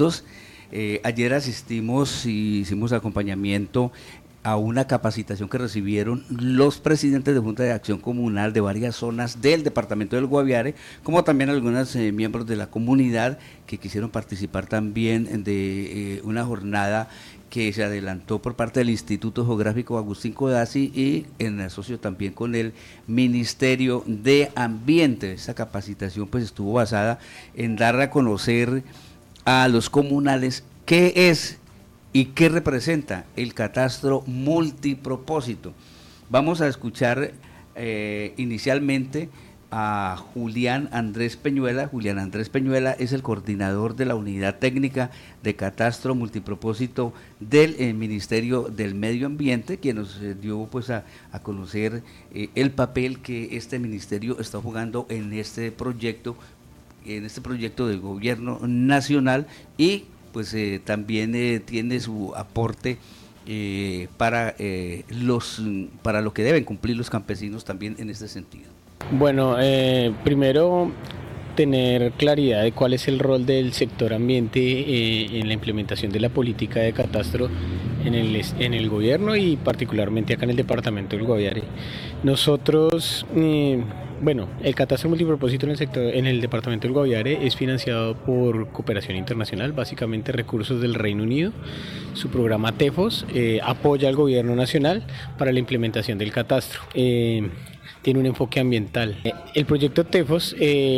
minutos. Ayer asistimos y hicimos acompañamiento a una capacitación que recibieron los presidentes de Junta de Acción Comunal de varias zonas del departamento del Guaviare, como también algunos miembros de la comunidad que quisieron participar también de una jornada que se adelantó por parte del Instituto Geográfico Agustín Codazzi y en asocio también con el Ministerio de Ambiente. Esta capacitación pues estuvo basada en dar a conocer a los comunales qué es y qué representa el catastro multipropósito. Vamos a escuchar inicialmente a Julián Andrés Peñuela. Julián Andrés Peñuela es el coordinador de la Unidad Técnica de Catastro Multipropósito del Ministerio del Medio Ambiente, quien nos dio pues a conocer el papel que este ministerio está jugando en este proyecto del gobierno nacional y pues también tiene su aporte para lo que deben cumplir los campesinos también en este sentido. Bueno, primero tener claridad de cuál es el rol del sector ambiente en la implementación de la política de catastro en el gobierno y particularmente acá en el departamento del Guaviare. Nosotros, el catastro multipropósito en el departamento del Guaviare es financiado por cooperación internacional, básicamente recursos del Reino Unido. Su programa TEFOS apoya al gobierno nacional para la implementación del catastro. Tiene un enfoque ambiental. El proyecto TEFOS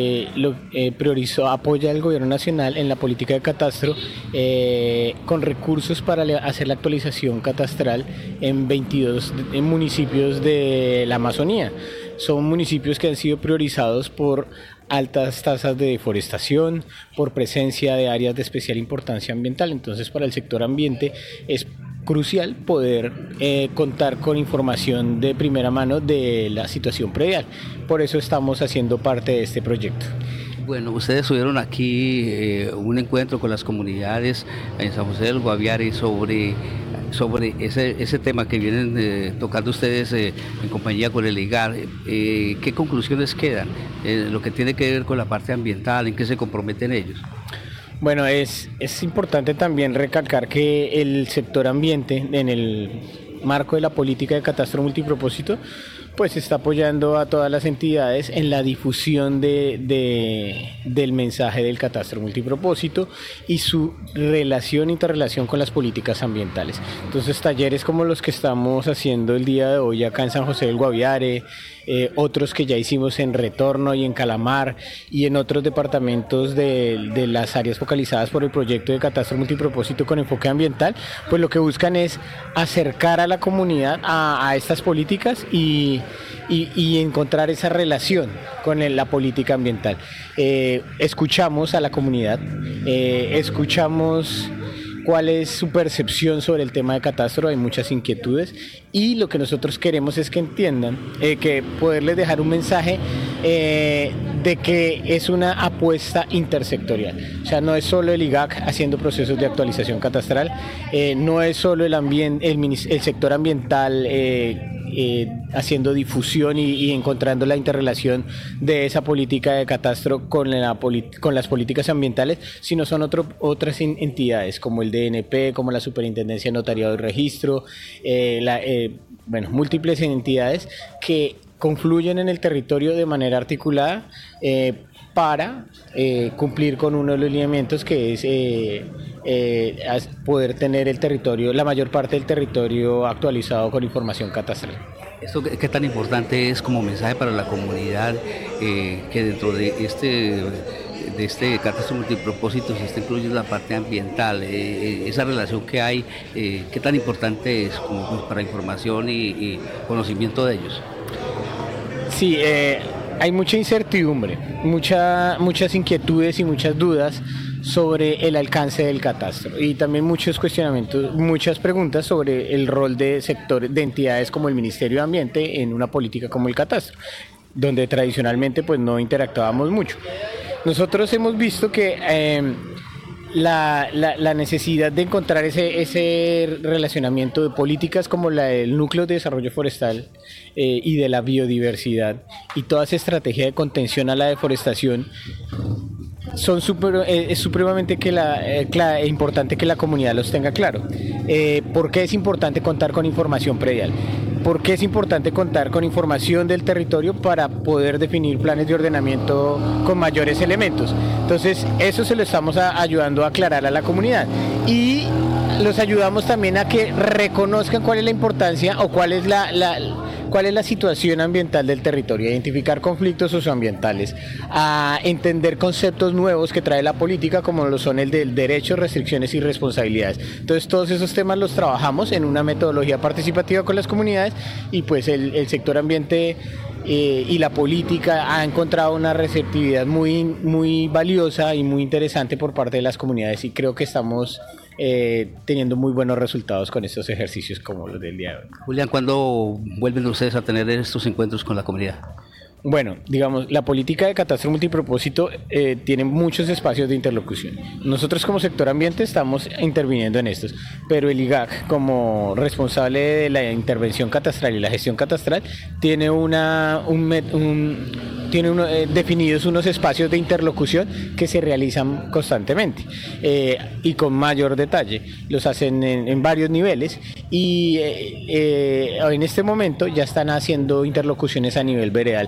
apoya al gobierno nacional en la política de catastro con recursos para hacer la actualización catastral en 22 municipios de la Amazonía. Son municipios que han sido priorizados por altas tasas de deforestación, por presencia de áreas de especial importancia ambiental. Entonces, para el sector ambiente es crucial poder contar con información de primera mano de la situación predial. Por eso estamos haciendo parte de este proyecto. Bueno, ustedes tuvieron aquí un encuentro con las comunidades en San José del Guaviare sobre ese tema que vienen tocando ustedes en compañía con el IGAR. ¿Qué conclusiones quedan? Lo que tiene que ver con la parte ambiental, ¿en qué se comprometen ellos? Bueno, es importante también recalcar que el sector ambiente, en el marco de la política de catastro multipropósito, pues está apoyando a todas las entidades en la difusión del mensaje del catastro multipropósito y su interrelación con las políticas ambientales. Entonces, talleres como los que estamos haciendo el día de hoy acá en San José del Guaviare, otros que ya hicimos en Retorno y en Calamar y en otros departamentos de las áreas focalizadas por el proyecto de catastro multipropósito con enfoque ambiental, pues lo que buscan es acercar a la comunidad a estas políticas y encontrar esa relación con la política ambiental. Escuchamos a la comunidad, escuchamos cuál es su percepción sobre el tema de catastro. Hay muchas inquietudes y lo que nosotros queremos es que entiendan, que poderles dejar un mensaje de que es una apuesta intersectorial. O sea, no es solo el IGAC haciendo procesos de actualización catastral, no es solo el sector ambiental haciendo difusión y encontrando la interrelación de esa política de catastro con las políticas ambientales, sino son otras entidades como el DNP, como la Superintendencia de Notariado y Registro, múltiples entidades que confluyen en el territorio de manera articulada para cumplir con uno de los lineamientos que es poder tener la mayor parte del territorio actualizado con información catastral. ¿Esto qué tan importante es como mensaje para la comunidad que dentro de este catastro multipropósito se está incluyendo la parte ambiental? Esa relación que hay, ¿qué tan importante es como para información y conocimiento de ellos? Sí, hay mucha incertidumbre, muchas inquietudes y muchas dudas sobre el alcance del catastro y también muchos cuestionamientos, muchas preguntas sobre el rol de entidades como el Ministerio de Ambiente en una política como el catastro, donde tradicionalmente pues no interactuábamos mucho. Nosotros hemos visto que la necesidad de encontrar ese relacionamiento de políticas como la del núcleo de desarrollo forestal y de la biodiversidad y toda esa estrategia de contención a la deforestación es supremamente importante que la comunidad los tenga claro. ¿Por qué es importante contar con información predial? ¿Por qué es importante contar con información del territorio para poder definir planes de ordenamiento con mayores elementos? Entonces, eso se lo estamos ayudando a aclarar a la comunidad. Y los ayudamos también a que reconozcan cuál es la importancia o cuál es la situación ambiental del territorio, a identificar conflictos socioambientales, a entender conceptos nuevos que trae la política, como lo son el del derecho, restricciones y responsabilidades. Entonces, todos esos temas los trabajamos en una metodología participativa con las comunidades, y pues el sector ambiente y la política ha encontrado una receptividad muy valiosa y muy interesante por parte de las comunidades, y creo que estamos teniendo muy buenos resultados con estos ejercicios como los del día de hoy. Julián, ¿cuándo vuelven ustedes a tener estos encuentros con la comunidad? Bueno, digamos, la política de catastro multipropósito tiene muchos espacios de interlocución. Nosotros como sector ambiente estamos interviniendo en estos, pero el IGAC, como responsable de la intervención catastral y la gestión catastral, tiene definidos unos espacios de interlocución que se realizan constantemente y con mayor detalle. Los hacen en varios niveles, y en este momento ya están haciendo interlocuciones a nivel veredal.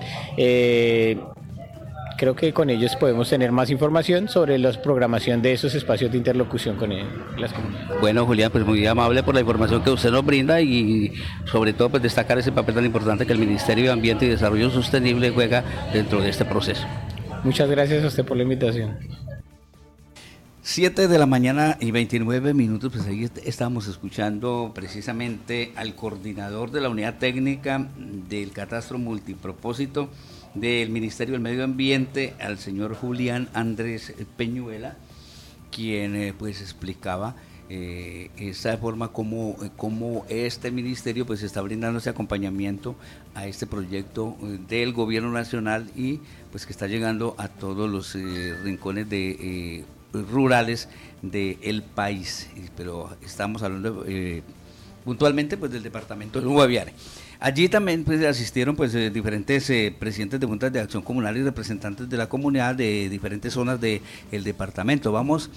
Creo que con ellos podemos tener más información sobre la programación de esos espacios de interlocución con las comunidades. Bueno, Julián, pues muy amable por la información que usted nos brinda, y sobre todo pues destacar ese papel tan importante que el Ministerio de Ambiente y Desarrollo Sostenible juega dentro de este proceso. Muchas gracias a usted por la invitación. 7 de la mañana y 29 minutos, pues ahí estábamos escuchando precisamente al coordinador de la unidad técnica del catastro multipropósito del Ministerio del Medio Ambiente, al señor Julián Andrés Peñuela, quien pues explicaba esa forma como este ministerio pues está brindando ese acompañamiento a este proyecto del gobierno nacional, y pues que está llegando a todos los rincones de rurales del país, pero estamos hablando puntualmente pues del departamento del Guaviare. Allí también pues asistieron pues diferentes presidentes de juntas de acción comunal y representantes de la comunidad de diferentes zonas del departamento. Vamos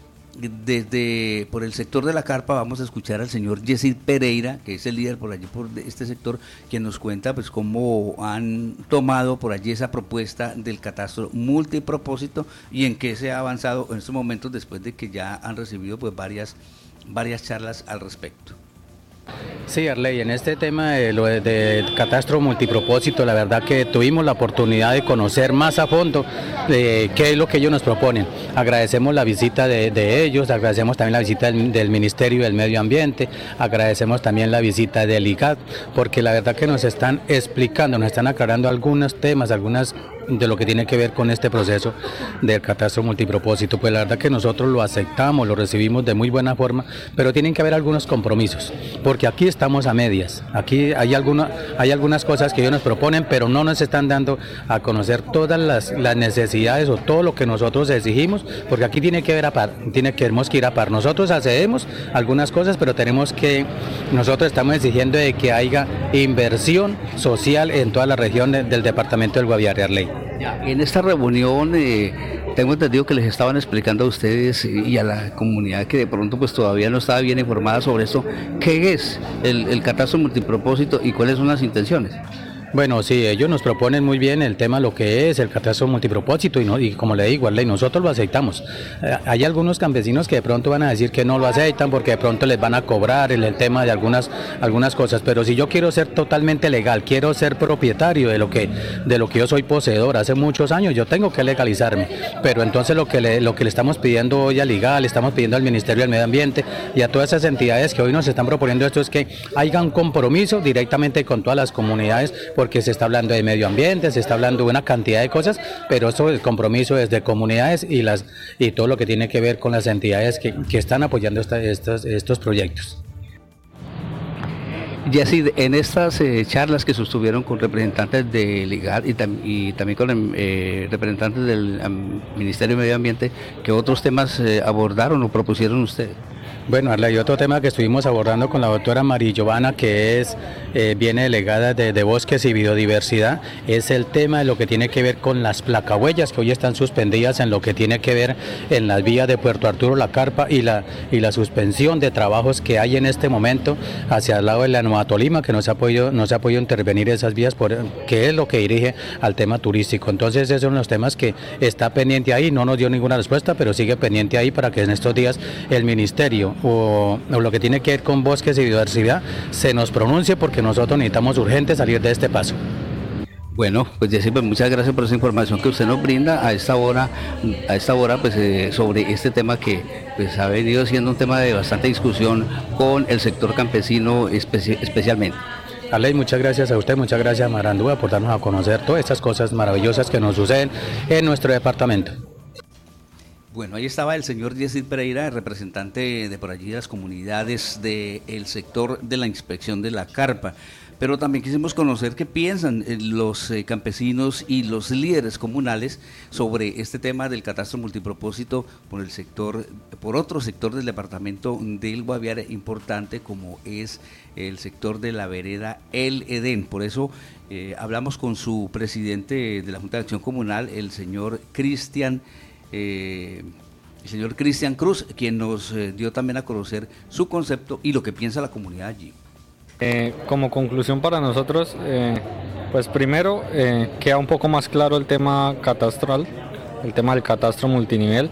por el sector de la carpa, vamos a escuchar al señor Yesid Pereira, que es el líder por allí, por este sector, quien nos cuenta pues cómo han tomado por allí esa propuesta del catastro multipropósito y en qué se ha avanzado en estos momentos, después de que ya han recibido pues varias charlas al respecto. Sí, Arley, en este tema de catastro multipropósito, la verdad que tuvimos la oportunidad de conocer más a fondo qué es lo que ellos nos proponen. Agradecemos la visita de ellos, agradecemos también la visita del Ministerio del Medio Ambiente, agradecemos también la visita del IGAC, porque la verdad que nos están explicando, nos están aclarando algunos temas, algunas de lo que tiene que ver con este proceso del catastro multipropósito. Pues la verdad que nosotros lo aceptamos, lo recibimos de muy buena forma, pero tienen que haber algunos compromisos, porque aquí estamos a medias. Aquí hay algunas cosas que ellos nos proponen, pero no nos están dando a conocer todas las necesidades o todo lo que nosotros exigimos, porque aquí tenemos que ir a par. Nosotros accedemos a algunas cosas, pero nosotros estamos exigiendo de que haya inversión social en toda la región del departamento del Guaviare, Arley. En esta reunión tengo entendido que les estaban explicando a ustedes y a la comunidad que de pronto pues todavía no estaba bien informada sobre esto, ¿qué es el catastro multipropósito y cuáles son las intenciones? Bueno, sí, ellos nos proponen muy bien el tema, lo que es el catastro multipropósito, y como le digo, Arley, nosotros lo aceptamos. Hay algunos campesinos que de pronto van a decir que no lo aceptan porque de pronto les van a cobrar el tema de algunas cosas, pero si yo quiero ser totalmente legal, quiero ser propietario de lo que yo soy poseedor hace muchos años, yo tengo que legalizarme. Pero entonces lo que le estamos pidiendo hoy al IGAC, le estamos pidiendo al Ministerio del Medio Ambiente y a todas esas entidades que hoy nos están proponiendo esto, es que haya un compromiso directamente con todas las comunidades, porque se está hablando de medio ambiente, se está hablando de una cantidad de cosas, pero eso, el compromiso es de comunidades y todo lo que tiene que ver con las entidades que están apoyando estos proyectos. Yesid, en estas charlas que sostuvieron con representantes del IGAD y también con representantes del Ministerio de Medio Ambiente, ¿qué otros temas abordaron o propusieron ustedes? Bueno, Arley, y otro tema que estuvimos abordando con la doctora María Giovanna, que es viene delegada de Bosques y Biodiversidad, es el tema de lo que tiene que ver con las placahuellas que hoy están suspendidas en lo que tiene que ver en las vías de Puerto Arturo, La Carpa y la suspensión de trabajos que hay en este momento hacia el lado de la Nueva Tolima, que no se ha podido intervenir esas vías, que es lo que dirige al tema turístico. Entonces esos son los temas que está pendiente ahí, no nos dio ninguna respuesta, pero sigue pendiente ahí para que en estos días el Ministerio o lo que tiene que ver con bosques y biodiversidad se nos pronuncie, porque nosotros necesitamos urgente salir de este paso. Bueno, pues Jessy, pues muchas gracias por esa información que usted nos brinda a esta hora pues sobre este tema que pues ha venido siendo un tema de bastante discusión con el sector campesino especialmente. Arley, muchas gracias a usted, muchas gracias a Marandúa por darnos a conocer todas estas cosas maravillosas que nos suceden en nuestro departamento. Bueno, ahí estaba el señor Jessy Pereira, representante de por allí de las comunidades del sector de la inspección de la carpa. Pero también quisimos conocer qué piensan los campesinos y los líderes comunales sobre este tema del catastro multipropósito por otro sector del departamento del Guaviare importante, como es el sector de la vereda El Edén. Por eso hablamos con su presidente de la Junta de Acción Comunal, el señor Cristian Cruz, quien nos dio también a conocer su concepto y lo que piensa la comunidad allí. Como conclusión para nosotros, pues primero queda un poco más claro el tema catastral, el tema del catastro multinivel.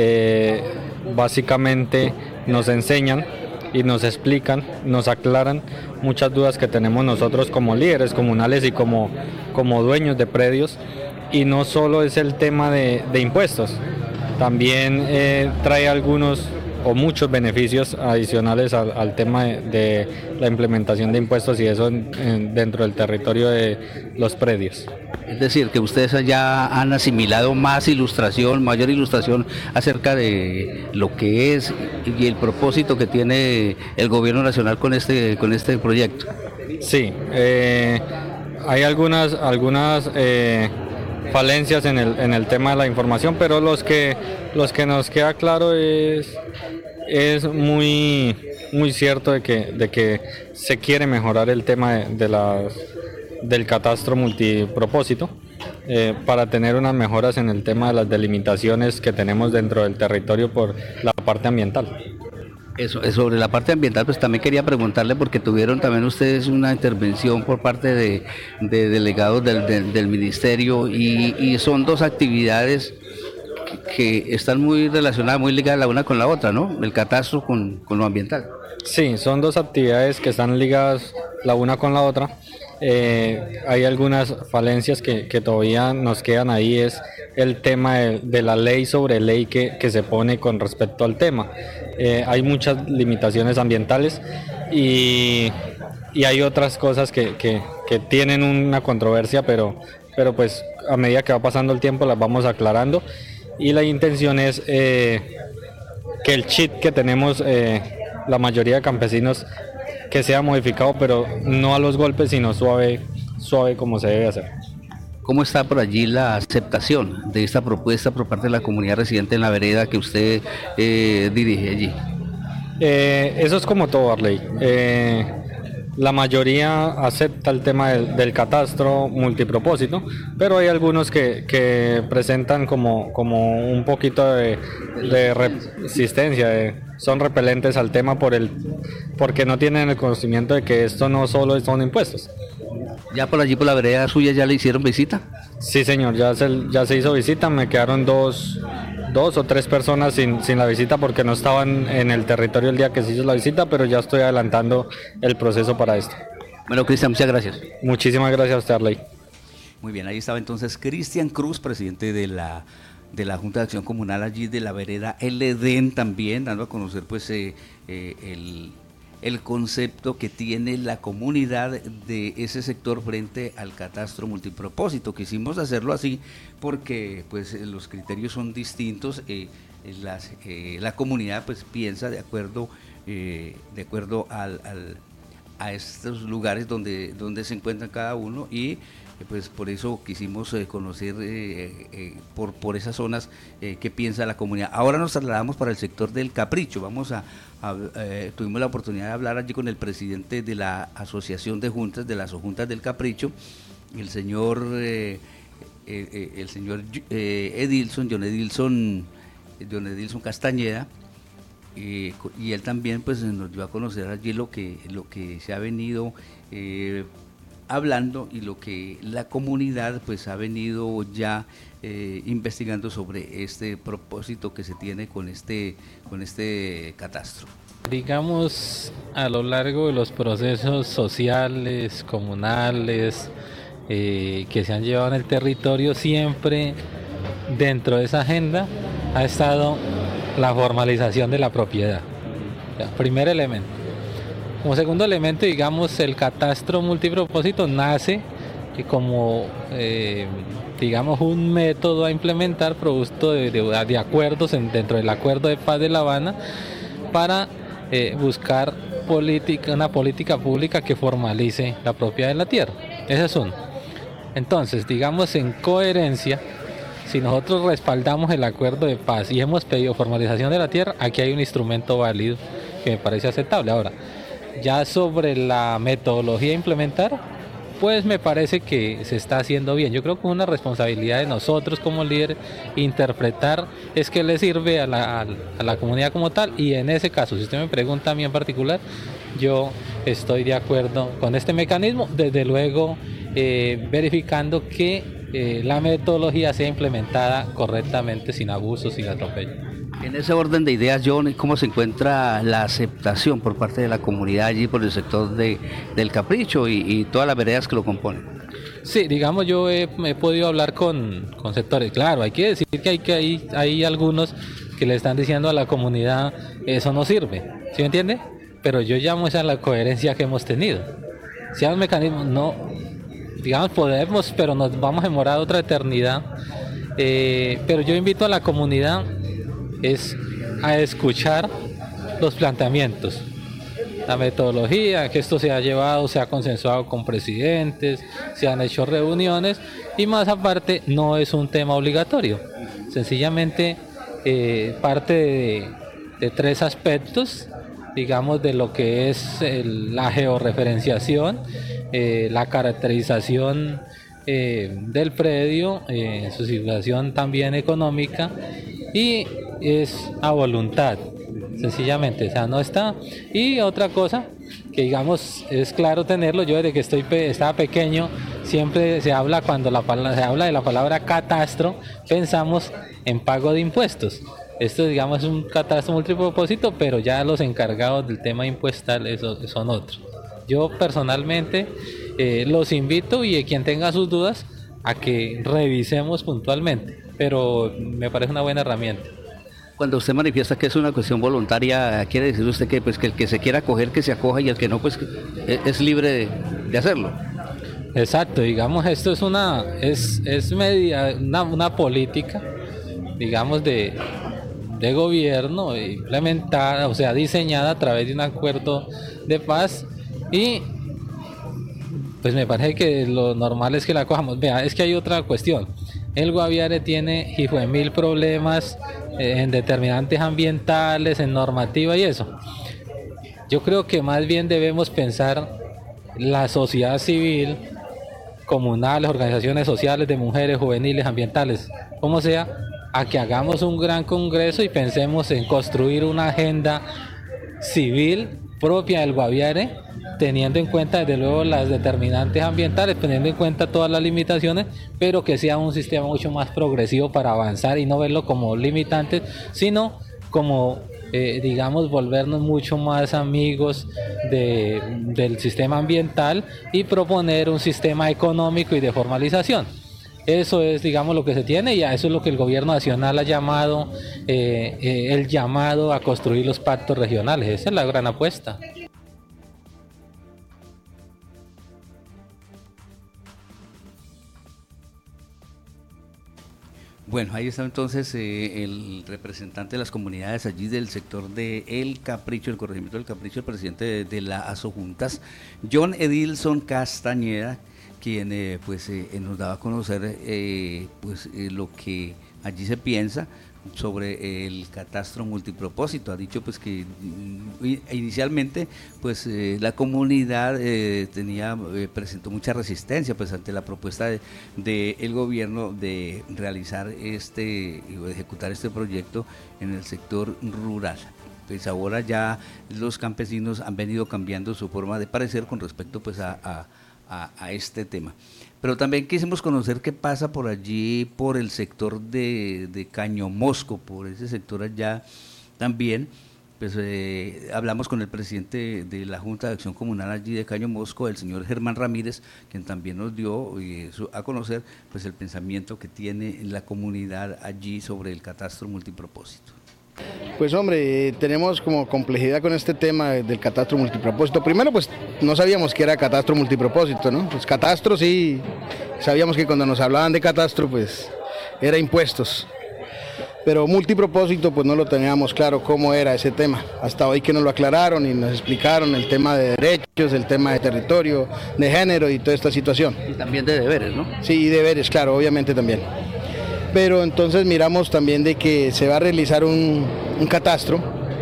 Básicamente nos enseñan y nos explican, nos aclaran muchas dudas que tenemos nosotros como líderes comunales y como dueños de predios. Y no solo es el tema de impuestos, también trae algunos o muchos beneficios adicionales al tema de la implementación de impuestos y eso dentro del territorio de los predios. Es decir, que ustedes ya han asimilado mayor ilustración acerca de lo que es y el propósito que tiene el gobierno nacional con este proyecto. Sí, hay algunas falencias en el tema de la información, pero los que nos queda claro es muy cierto de que se quiere mejorar el tema del catastro multipropósito para tener unas mejoras en el tema de las delimitaciones que tenemos dentro del territorio por la parte ambiental. Eso, sobre la parte ambiental, pues también quería preguntarle, porque tuvieron también ustedes una intervención por parte de delegados del ministerio y son dos actividades que están muy relacionadas, muy ligadas la una con la otra, ¿no? El catastro con lo ambiental. Sí, son dos actividades que están ligadas la una con la otra. Hay algunas falencias que todavía nos quedan ahí, es el tema de la ley sobre ley que se pone con respecto al tema. Hay muchas limitaciones ambientales y hay otras cosas que tienen una controversia, pero pues a medida que va pasando el tiempo las vamos aclarando y la intención es que el chip que tenemos la mayoría de campesinos que sea modificado, pero no a los golpes, sino suave como se debe hacer. ¿Cómo está por allí la aceptación de esta propuesta por parte de la comunidad residente en la vereda que usted dirige allí? Eso es como todo, Arley. La mayoría acepta el tema del catastro multipropósito, pero hay algunos que presentan como un poquito de resistencia, son repelentes al tema porque no tienen el conocimiento de que esto no solo son impuestos. ¿Ya por allí, por la vereda suya, ya le hicieron visita? Sí, señor, ya se hizo visita, me quedaron dos o tres personas sin la visita porque no estaban en el territorio el día que se hizo la visita, pero ya estoy adelantando el proceso para esto. Bueno, Cristian, muchas gracias. Muchísimas gracias a usted, Arley. Muy bien, ahí estaba entonces Cristian Cruz, presidente de la Junta de Acción Comunal allí de la vereda El Edén, también dando a conocer pues el concepto que tiene la comunidad de ese sector frente al catastro multipropósito. Quisimos hacerlo así porque pues los criterios son distintos, la comunidad pues piensa de acuerdo a estos lugares donde se encuentran cada uno y Pues por eso quisimos conocer por esas zonas qué piensa la comunidad. Ahora nos trasladamos para el sector del Capricho. Tuvimos la oportunidad de hablar allí con el presidente de la Asociación de Juntas, de las Juntas del Capricho, el señor John Edilson Castañeda, y él también pues nos dio a conocer allí lo que se ha venido hablando y lo que la comunidad pues ha venido ya investigando sobre este propósito que se tiene con este catastro. Digamos, a lo largo de los procesos sociales, comunales, que se han llevado en el territorio, siempre dentro de esa agenda ha estado la formalización de la propiedad. Primer elemento. Como segundo elemento, digamos, el catastro multipropósito nace como, digamos, un método a implementar producto de acuerdos dentro del Acuerdo de Paz de La Habana para buscar una política pública que formalice la propiedad de la tierra. Ese es uno. Entonces, digamos, en coherencia, si nosotros respaldamos el Acuerdo de Paz y hemos pedido formalización de la tierra, aquí hay un instrumento válido que me parece aceptable. Ahora, ya sobre la metodología a implementar, pues me parece que se está haciendo bien. Yo creo que una responsabilidad de nosotros como líderes interpretar es que le sirve a la comunidad como tal, y en ese caso, si usted me pregunta a mí en particular, yo estoy de acuerdo con este mecanismo, desde luego verificando que la metodología sea implementada correctamente, sin abusos, sin atropello. En ese orden de ideas, John, ¿cómo se encuentra la aceptación por parte de la comunidad allí por el sector del Capricho y todas las veredas que lo componen? Sí, digamos, yo he podido hablar con sectores. Claro, hay que decir que hay algunos que le están diciendo a la comunidad, eso no sirve, ¿sí me entiende? Pero yo llamo esa la coherencia que hemos tenido. Si hay un mecanismo, no, digamos, podemos, pero nos vamos a demorar otra eternidad. Pero yo invito a la comunidad a escuchar los planteamientos, la metodología, que esto se ha llevado, se ha consensuado con presidentes, se han hecho reuniones, y más aparte no es un tema obligatorio, sencillamente parte de tres aspectos, digamos, de lo que es la georreferenciación, la caracterización del predio, su situación también económica, y es a voluntad, sencillamente, o sea, no está. Y otra cosa que, digamos, es claro tenerlo, yo desde que estaba pequeño, siempre se habla, cuando se habla de la palabra catastro, pensamos en pago de impuestos. Esto, digamos, es un catastro multipropósito, pero ya los encargados del tema impuestal son otros. Yo personalmente los invito, y quien tenga sus dudas, a que revisemos puntualmente, pero me parece una buena herramienta. Cuando usted manifiesta que es una cuestión voluntaria, ¿quiere decir usted que pues que el que se quiera acoger, que se acoja, y el que no, pues es libre de hacerlo? Exacto, digamos, esto es una política, digamos, de gobierno implementada, o sea, diseñada a través de un acuerdo de paz, y pues me parece que lo normal es que la acojamos. Vea, es que hay otra cuestión. El Guaviare tiene hijo de mil problemas en determinantes ambientales, en normativa y eso. Yo creo que más bien debemos pensar la sociedad civil, comunales, organizaciones sociales de mujeres, juveniles, ambientales, como sea, a que hagamos un gran congreso y pensemos en construir una agenda civil propia del Guaviare, teniendo en cuenta desde luego las determinantes ambientales, teniendo en cuenta todas las limitaciones, pero que sea un sistema mucho más progresivo para avanzar y no verlo como limitantes, sino como digamos, volvernos mucho más amigos del sistema ambiental y proponer un sistema económico y de formalización. Eso es, digamos, lo que se tiene, y a eso es lo que el gobierno nacional ha llamado el llamado a construir los pactos regionales. Esa es la gran apuesta. Bueno, ahí está entonces el representante de las comunidades allí del sector de El Capricho, el corregimiento del Capricho, el presidente de la Asojuntas, John Edilson Castañeda, quien nos daba a conocer lo que allí se piensa sobre el catastro multipropósito. Ha dicho pues que inicialmente pues la comunidad presentó mucha resistencia pues ante la propuesta del gobierno de realizar y ejecutar este proyecto en el sector rural. Pues ahora ya los campesinos han venido cambiando su forma de parecer con respecto pues a este tema. Pero también quisimos conocer qué pasa por allí, por el sector de Caño Mosco, por ese sector allá también. Pues hablamos con el presidente de la Junta de Acción Comunal allí de Caño Mosco, el señor Germán Ramírez, quien también nos dio a conocer pues el pensamiento que tiene la comunidad allí sobre el catastro multipropósito. Pues hombre, tenemos como complejidad con este tema del catastro multipropósito. Primero pues no sabíamos que era catastro multipropósito, ¿no? Pues catastro sí, sabíamos que cuando nos hablaban de catastro pues era impuestos. Pero multipropósito pues no lo teníamos claro cómo era ese tema. Hasta hoy que nos lo aclararon y nos explicaron el tema de derechos, el tema de territorio, de género y toda esta situación. Y también de deberes, ¿no? Sí, y deberes, claro, obviamente también. Pero entonces miramos también de que se va a realizar un catastro,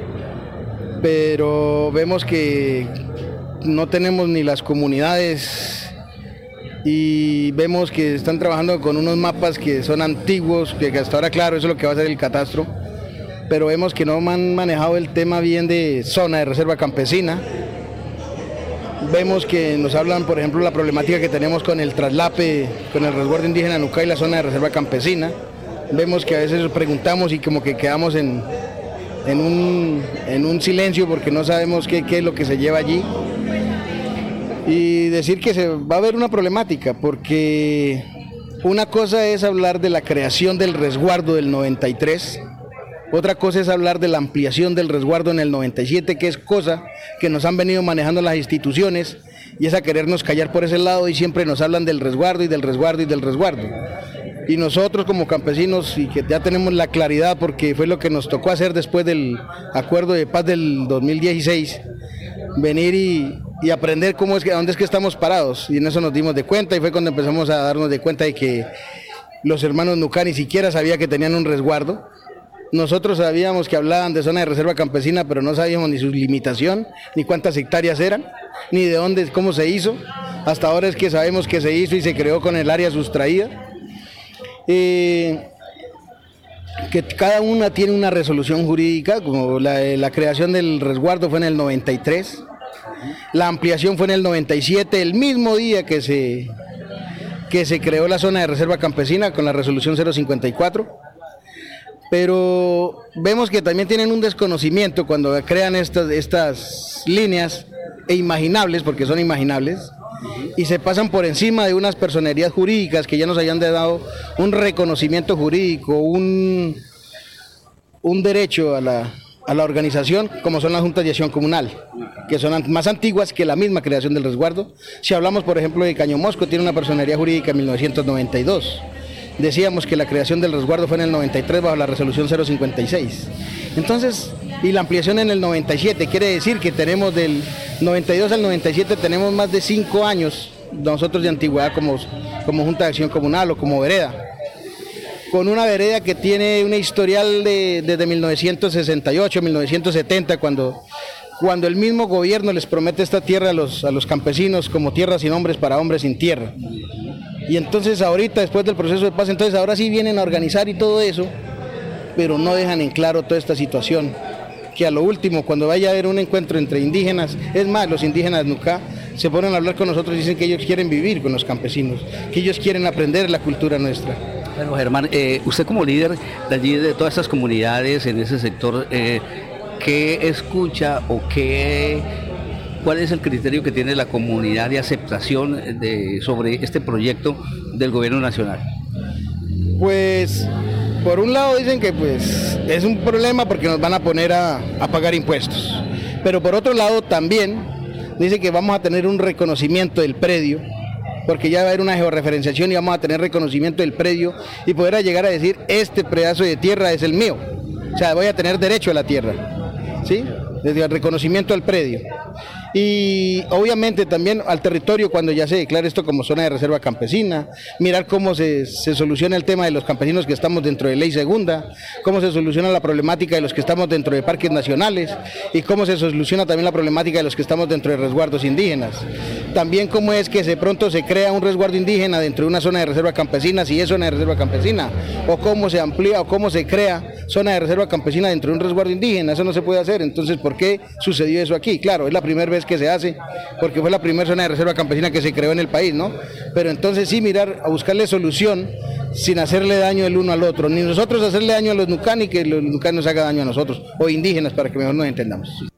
pero vemos que no tenemos ni las comunidades y vemos que están trabajando con unos mapas que son antiguos, que hasta ahora claro, eso es lo que va a ser el catastro, pero vemos que no han manejado el tema bien de zona de reserva campesina. Vemos que nos hablan, por ejemplo, la problemática que tenemos con el traslape, con el resguardo indígena Nucá y la zona de reserva campesina. Vemos que a veces preguntamos y como que quedamos en un silencio porque no sabemos qué es lo que se lleva allí. Y decir que se va a haber una problemática, porque una cosa es hablar de la creación del resguardo del 93, otra cosa es hablar de la ampliación del resguardo en el 97, que es cosa que nos han venido manejando las instituciones, y es a querernos callar por ese lado y siempre nos hablan del resguardo y del resguardo y del resguardo. Y nosotros como campesinos, y que ya tenemos la claridad porque fue lo que nos tocó hacer después del acuerdo de paz del 2016, venir y aprender dónde es que estamos parados, y en eso nos dimos de cuenta y fue cuando empezamos a darnos de cuenta de que los hermanos Nucá ni siquiera sabían que tenían un resguardo. Nosotros sabíamos que hablaban de zona de reserva campesina, pero no sabíamos ni su limitación, ni cuántas hectáreas eran, ni de dónde, cómo se hizo. Hasta ahora es que sabemos que se hizo y se creó con el área sustraída. Que cada una tiene una resolución jurídica, como la creación del resguardo fue en el 93, la ampliación fue en el 97, el mismo día que se creó la zona de reserva campesina con la resolución 054. Pero vemos que también tienen un desconocimiento cuando crean estas líneas imaginables, porque son imaginables, y se pasan por encima de unas personerías jurídicas que ya nos hayan dado un reconocimiento jurídico, un derecho a la organización, como son las juntas de acción comunal, que son más antiguas que la misma creación del resguardo. Si hablamos, por ejemplo, de Caño Mosco, tiene una personería jurídica en 1992. Decíamos que la creación del resguardo fue en el 93 bajo la resolución 056. Entonces, y la ampliación en el 97, quiere decir que tenemos del 92 al 97 tenemos más de 5 años nosotros de antigüedad como Junta de Acción Comunal o como vereda. Con una vereda que tiene un historial desde 1968, 1970, cuando el mismo gobierno les promete esta tierra a los campesinos como tierra sin hombres para hombres sin tierra. Y entonces ahorita, después del proceso de paz, entonces ahora sí vienen a organizar y todo eso, pero no dejan en claro toda esta situación, que a lo último, cuando vaya a haber un encuentro entre indígenas, es más, los indígenas Nucá se ponen a hablar con nosotros y dicen que ellos quieren vivir con los campesinos, que ellos quieren aprender la cultura nuestra. Bueno, Germán, usted como líder de allí, de todas estas comunidades en ese sector, ¿qué escucha o cuál es el criterio que tiene la comunidad de aceptación sobre este proyecto del gobierno nacional? Pues, por un lado dicen que pues es un problema porque nos van a poner a pagar impuestos, pero por otro lado también dicen que vamos a tener un reconocimiento del predio, porque ya va a haber una georreferenciación y vamos a tener reconocimiento del predio y poder llegar a decir, este pedazo de tierra es el mío, o sea, voy a tener derecho a la tierra, ¿sí? Desde el reconocimiento del predio. y obviamente también al territorio cuando ya se declara esto como zona de reserva campesina, mirar cómo se soluciona el tema de los campesinos que estamos dentro de ley segunda, cómo se soluciona la problemática de los que estamos dentro de parques nacionales y cómo se soluciona también la problemática de los que estamos dentro de resguardos indígenas. También cómo es que de pronto se crea un resguardo indígena dentro de una zona de reserva campesina, si es zona de reserva campesina, o cómo se amplía o cómo se crea zona de reserva campesina dentro de un resguardo indígena. Eso no se puede hacer. Entonces, ¿por qué sucedió eso aquí? Claro, es la primera vez que se hace, porque fue la primera zona de reserva campesina que se creó en el país, ¿no? Pero entonces sí mirar, a buscarle solución sin hacerle daño el uno al otro, ni nosotros hacerle daño a los nucán y que los nucán nos haga daño a nosotros, o indígenas, para que mejor nos entendamos.